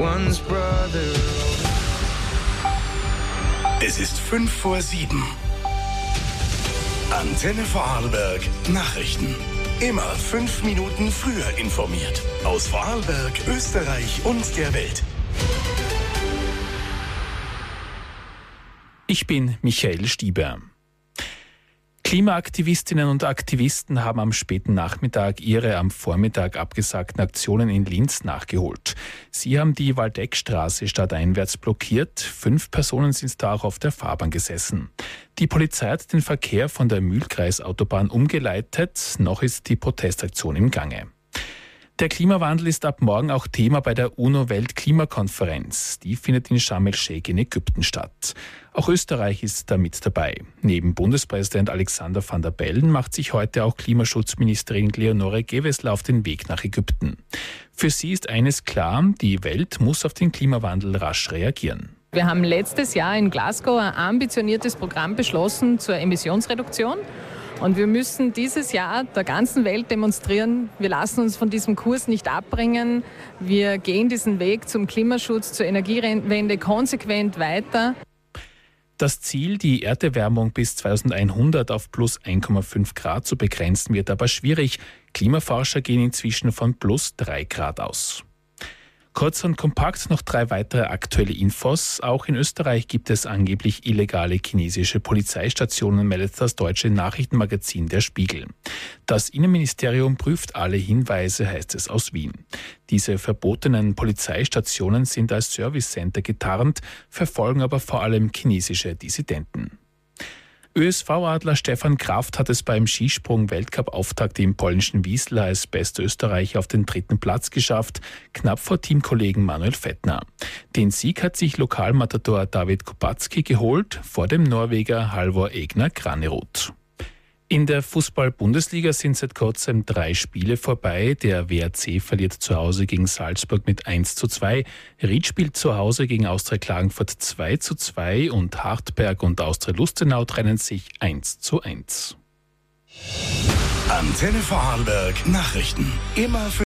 one's brother. Es ist 6:55. Antenne Vorarlberg Nachrichten. Immer 5 Minuten früher informiert. Aus Vorarlberg, Österreich und der Welt. Ich bin Michael Stieber. Klimaaktivistinnen und Aktivisten haben am späten Nachmittag ihre am Vormittag abgesagten Aktionen in Linz nachgeholt. Sie haben die Waldeckstraße stadteinwärts blockiert. 5 Personen sind da auch auf der Fahrbahn gesessen. Die Polizei hat den Verkehr von der Mühlkreisautobahn umgeleitet. Noch ist die Protestaktion im Gange. Der Klimawandel ist ab morgen auch Thema bei der UNO-Weltklimakonferenz. Die findet in Sharm el-Sheikh in Ägypten statt. Auch Österreich ist da mit dabei. Neben Bundespräsident Alexander Van der Bellen macht sich heute auch Klimaschutzministerin Leonore Gewessler auf den Weg nach Ägypten. Für sie ist eines klar, die Welt muss auf den Klimawandel rasch reagieren. Wir haben letztes Jahr in Glasgow ein ambitioniertes Programm beschlossen zur Emissionsreduktion. Und wir müssen dieses Jahr der ganzen Welt demonstrieren, wir lassen uns von diesem Kurs nicht abbringen. Wir gehen diesen Weg zum Klimaschutz, zur Energiewende konsequent weiter. Das Ziel, die Erderwärmung bis 2100 auf plus 1,5 Grad zu begrenzen, wird aber schwierig. Klimaforscher gehen inzwischen von plus 3 Grad aus. Kurz und kompakt noch 3 weitere aktuelle Infos. Auch in Österreich gibt es angeblich illegale chinesische Polizeistationen, meldet das deutsche Nachrichtenmagazin Der Spiegel. Das Innenministerium prüft alle Hinweise, heißt es aus Wien. Diese verbotenen Polizeistationen sind als Servicecenter getarnt, verfolgen aber vor allem chinesische Dissidenten. ÖSV-Adler Stefan Kraft hat es beim Skisprung-Weltcup-Auftakt im polnischen Wiesla als bester Österreicher auf den 3. Platz geschafft, knapp vor Teamkollegen Manuel Fettner. Den Sieg hat sich Lokalmatador David Kubacki geholt, vor dem Norweger Halvor Egner Granerud. In der Fußball-Bundesliga sind seit kurzem 3 Spiele vorbei. Der WRC verliert zu Hause gegen Salzburg mit 1:2. Ried spielt zu Hause gegen Austria Klagenfurt 2:2 und Hartberg und Austria Lustenau trennen sich 1:1. Antenne Vorarlberg Nachrichten. Immer